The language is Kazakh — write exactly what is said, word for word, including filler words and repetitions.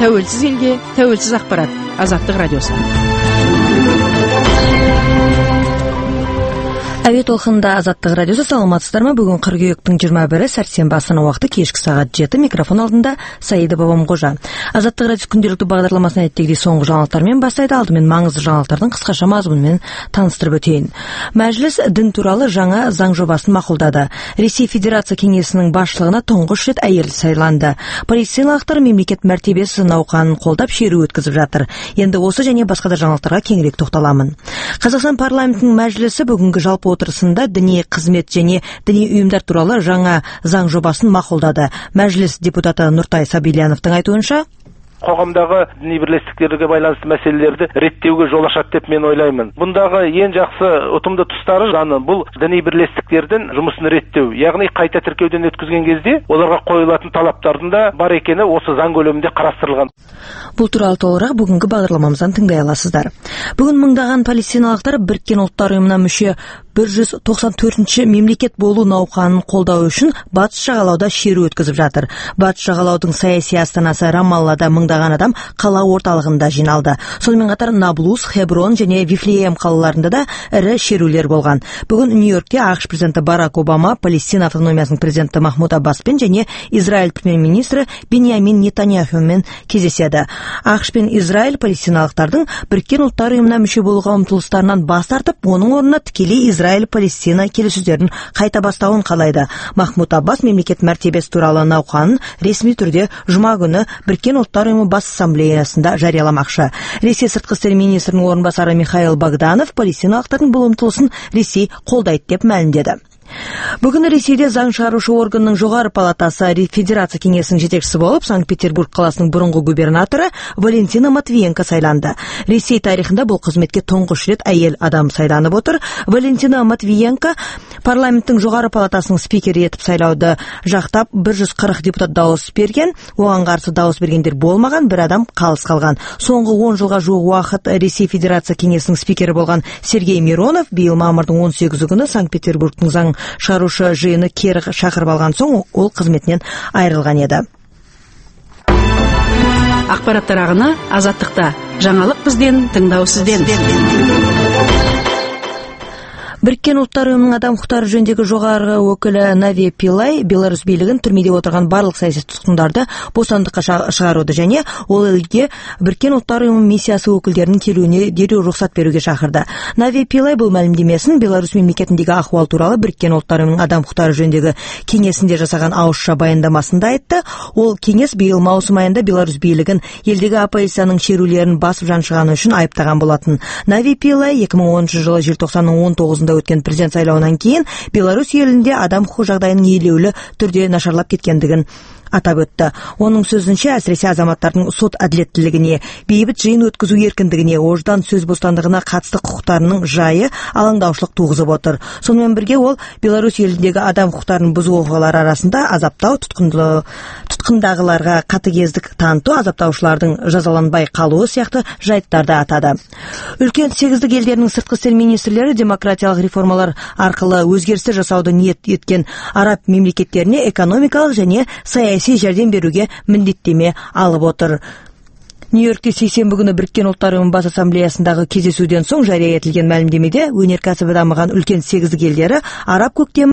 тәуелсіз елге тәуелсіз ақпарат. Азаттық радиосы. Әуе толқынында Азаттық радиосы. Саламатсыздар ма? Бүгін қыркүйектің жиырма бірі сәрсенбі астана уақыты кешкі сағат жеті. Микрофон алдында Саида Бабамқожа. Азаттық радиосы күнделікті бағдарламасын әдеттегідей соңғы жаңалықтармен бастайды. Алдымен маңызды жаңалықтардың қысқаша мазмұнымен таныстырып өтейін. Мәжіліс дін туралы жаңа заң жобасын мақұлдады. Ресей Федерация кеңесінің басшылығына тұңғыш рет әйел сайланды. Палестиналықтар мемлекет мәртебесі науқанын қолдап шеру өткізіп жатыр. Енді осы және басқа да жаңалықтарға кеңірек тоқталамын. Қазақстан парламентінің мәжілісі бүгінгі жалпы отырысында діни қызмет және діни ұйымдар туралы жаңа заң жобасын мақұлдады. Мәжіліс депутаты Нұртай Сабильяновтың айтуынша, қоғамдағы діни бірлестіктерге байланысты мәселелерді реттеуге жол ашады деп мен ойлаймын. Бұндағы ең жақсы ұтымды тұстары жаны бұл діни бірлестіктердің жұмысын реттеу. Яғни қайта тіркеуден өткізген кезде оларға қойылатын талаптардың да бар екені осы заң көлемінде қарастырылған. Бұл туралы толығырақ бүгінгі бағдарламамыздан тыңдай аласыздар. Бүгін мыңдаған палестиналықтар Біріккен ұлттар ұйымына мүше бір жүз тоқсан төртінші мемлекет болу науқанын қолдау үшін батыс жағалауда шеру өткізіп жатыр. Батыс жағалаудың саяси астанасы Рамаллада мыңдаған адам қала орталығында жиналды. Сонымен қатар Наблус, Хеброн және Вифлеем қалаларында да ірі шерулер болған. Бүгін Нью-Йоркте ақш президенті Барак Обама, Палестина автономиясының президенті Махмуд Аббаспен және Израиль премьер-министрі Беньямин Нетаньяхумен кездеседі. ақш пен Израиль палестиналықтардың Біріккен ұлттар ұйымына мүше болуға ұмтылыстарынан бас тартып, оның орнына тікелей Израиль-Палестина келіссөздерін қайта бастауын қалайды. Махмуд Аббас мемлекет мәртебесі туралы науқанын ресми түрде жұма күні Біріккен ұлттар ұйымы бас ассамблеясында жарияламақшы. Ресей сыртқы істер министрінің орынбасары Михаил Богданов палестиналықтардың бұл ұмтылысын Ресей қолдайды деп мәлімдеді. Бүгін Ресейде заң шығарушы органның жоғары палатасы Федерация кеңесінің жетекшісі болып Санкт-Петербург қаласының бұрынғы губернаторы Валентина Матвиенко сайланды. Ресей тарихында бұл қызметке тұңғыш рет әйел адам сайланып отыр. Валентина Матвиенко парламенттің жоғары палатасының спикері етіп сайлауды жақтап бір жүз қырық депутат дауыс берген. Оған қарсы дауыс бергендер болмаған, бір адам қалыс қалған. Соңғы он жылға жуық уақыт Ресей Федерация кеңесінің спикері болған Сергей Миронов биыл мамырдың он сегізі күні Санкт-Петербургтың заң шығарушы жиыны кері шақырып алған соң ол қызметінен айырылған еді. Ақпараттар ағыны Азаттықта. Жаңалық бізден, тыңдау сізден. Біріккен ұлттар ұйымының адам құқықтары жөніндегі жоғарғы өкілі Нави Пилай Беларусь билігін түрмеде отырған барлық саяси тұтқындарды бостандыққа шығаруды және ол елге Біріккен ұлттар ұйымының миссиясы өкілдерінің келуіне дереу рұқсат беруге шақырды. Нави Пилай бұл мәлімдемесін Беларусь мемлекетіндегі ахуал туралы Біріккен ұлттар ұйымының адам құқықтары жөніндегі кеңесінде жасаған ауызша баяндамасында айтты. Ол кеңес биыл маусым айында Беларусь билігін елдегі оппозицияның шерулерін басып жаншығаны үшін айыптаған болатын. Нави Пилай екі мың оныншы жылы желтоқсанның он тоғызында өткен президент сайлауынан кейін Беларусь елінде адам құқығы жағдайының елеулі түрде нашарлап кеткендігін атап өтті. Оның сөзінше, әсіресе азаматтардың сот әділеттілігіне, бейбіт жиын өткізу еркіндігіне, ождан сөз бостандығына қатысты құқықтарының жайы алаңдаушылық туғызып отыр. Сонымен бірге ол Беларусь еліндегі адам құқықтарын бұзу оқиғалары арасында азаптау, тұтқындағыларға қатыгездік таныту, азаптаушылардың жазаланбай қалуы сияқты жайттарды атады. Үлкен сегіздік елдерінің сыртқы істер министрлері демократиялық реформалар арқылы өзгерістер жасауды ниет еткен араб мемлекеттеріне экономикалық және саяси жәрдем беруге міндеттеме алып отыр. Нью-Йоркте сейсенбі күні Біріккен ұлттар ұйымы бас ассамблеясындағы кездесуден соң жария етілген мәлімдемеде өнеркәсібі дамыған үлкен сегіздік елдері араб көктемі